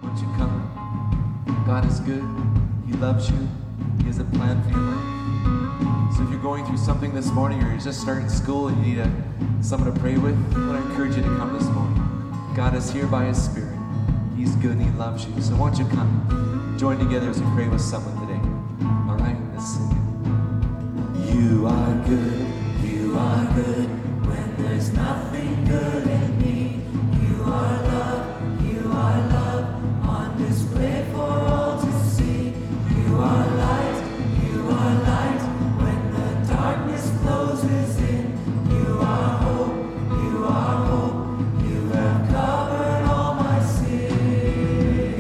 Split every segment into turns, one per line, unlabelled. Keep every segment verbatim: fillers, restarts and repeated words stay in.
Won't you come? God is good. He loves you. He has a plan for your life. So if you're going through something this morning, or you're just starting school and you need a, someone to pray with, I want to encourage you to come this morning. God is here by His Spirit. He's good and He loves you. So won't you come? Join together as we pray with someone today. All right, let's sing it. You are good. You are good when there's nothing good in me. You are love. You are love on display for all to see. You are light. You are light when the darkness closes in. You are hope. You are hope. You have covered all my sin.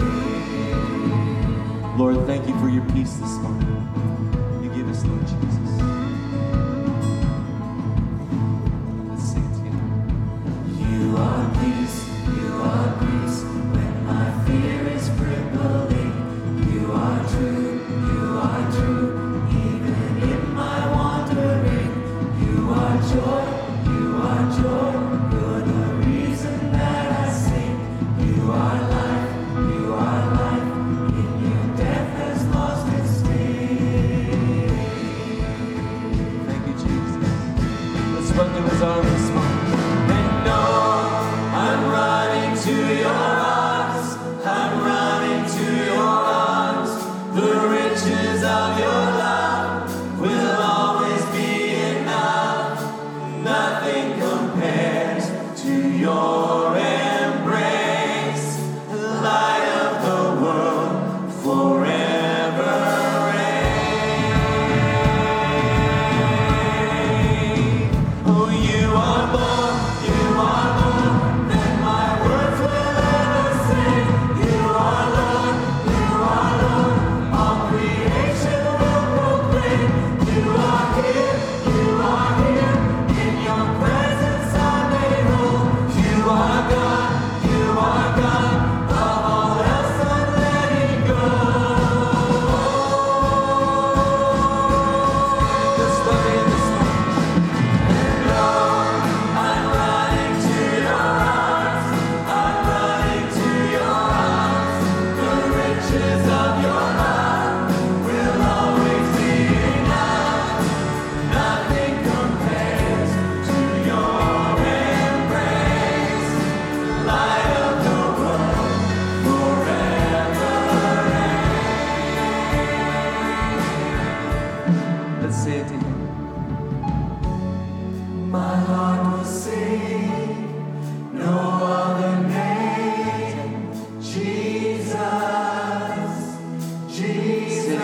Lord, thank you for your peace this morning. You give us, Lord Jesus. Let's sing it together. You are peace. You are peace when my fear is crippling. You are true. You are true even in my wandering. You are joy. You are joy. You're the reason that I sing. You are life. You are life. In you death has lost its sting. Thank you, Jesus. Let's run to His arms this morning. And no, I'm running to your arms. I'm running to your arms. The riches of your love will always be enough. Nothing compares to your embrace. Light of the world forever reign. Oh, you are more, you are more than my words will ever say. You are Lord, you are Lord, all creation will proclaim. You are here, you are here, in your presence I'm made whole. You are God, you are God, of all else I'm letting go. Just let me in this morning. And Lord, I'm running to your arms. I'm running to your arms. The riches of your love will always be enough. Nothing compares to your embrace. Light of the world forever reign. Let's say it together. My heart will sing, no other name, Jesus, Jesus.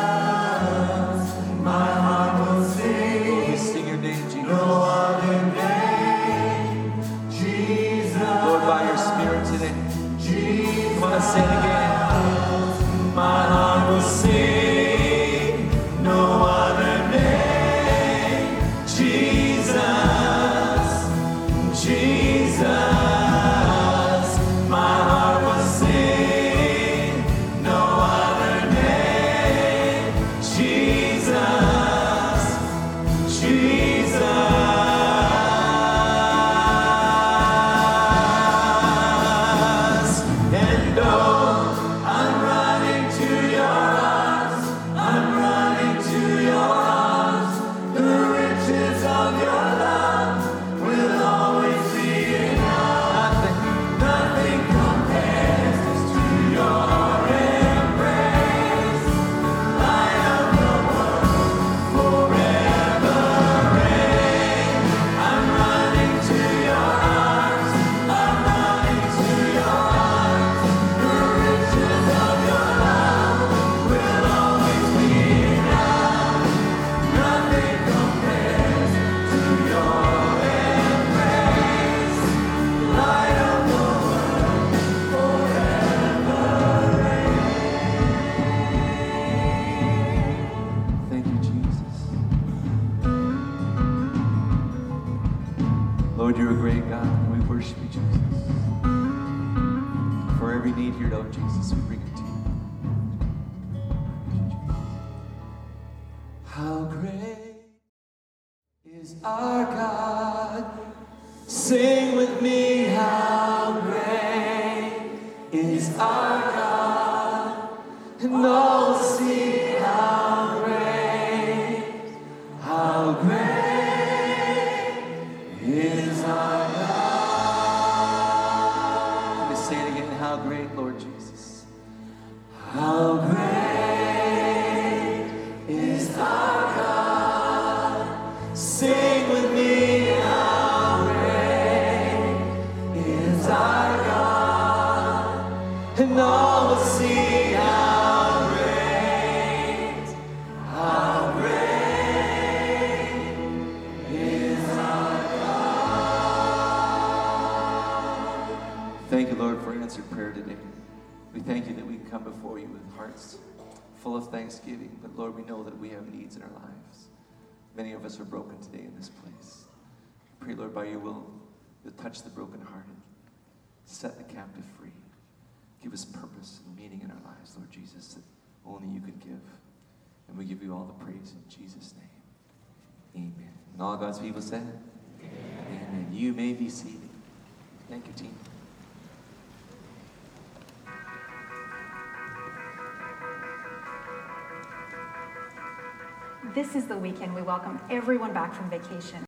My heart will sing, we sing your name, Jesus. No other name, Jesus. Lord, by your Spirit today, Jesus. Come on, let's say it again. My heart will sing, no other name, Jesus, Jesus. My heart will sing, no other name, Jesus, Jesus. And oh, I'm running to your arms. I'm running to your arms. The riches of your love will always be enough. Nothing, nothing compares to your embrace. Light of the world forever reign. I'm running to your arms. I'm running to your arms. The riches of your love will always be enough. Nothing compares to your embrace. Light of the world forever reign. Thank you, Jesus. Lord, you're a great God, and we worship you, Jesus. For every need here, Lord Jesus, we bring it to you. How great is our God? Sing with me, how great is is our God, and all will see how great, how great is our God. Let me say it again. How great, Lord Jesus. How great is our God. Sing with me. How great is our God. And all will see how great, how great is our God. Thank you, Lord, for answered prayer today. We thank you that we can come before you with hearts full of thanksgiving. But Lord, we know that we have needs in our lives. Many of us are broken today in this place. I pray, Lord, by your will, you'll touch the brokenhearted, set the captive free. Give us purpose and meaning in our lives, Lord Jesus, that only you can give. And we give you all the praise in Jesus' name. Amen. And all God's people said, Amen. Amen. You may be seated. Thank you, team.
This is the weekend we welcome everyone back from vacation.